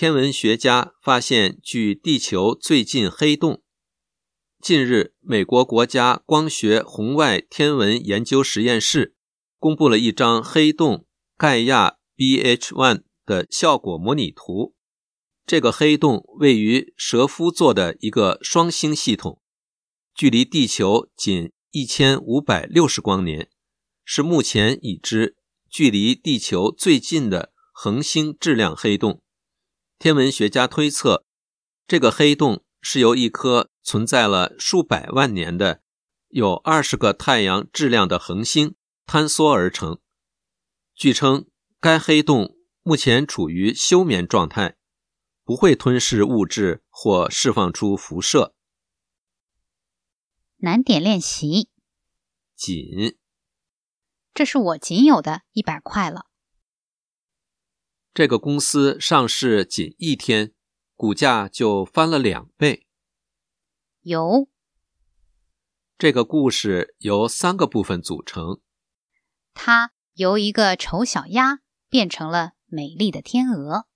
天文学家发现距地球最近黑洞。近日，美国国家光学红外天文研究实验室公布了一张黑洞盖亚 BH1 的效果模拟图。这个黑洞位于蛇夫座的一个双星系统，距离地球仅1560光年，是目前已知距离地球最近的恒星质量黑洞。天文学家推测，这个黑洞是由一颗存在了数百万年的有20个太阳质量的恒星坍缩而成。据称，该黑洞目前处于休眠状态，不会吞噬物质或释放出辐射。 难点练习。 仅， 这是我仅有的100块了。 这个公司上市仅1天，股价就翻了2倍。 有。 这个故事由3个部分组成。 它由一个丑小鸭变成了美丽的天鹅。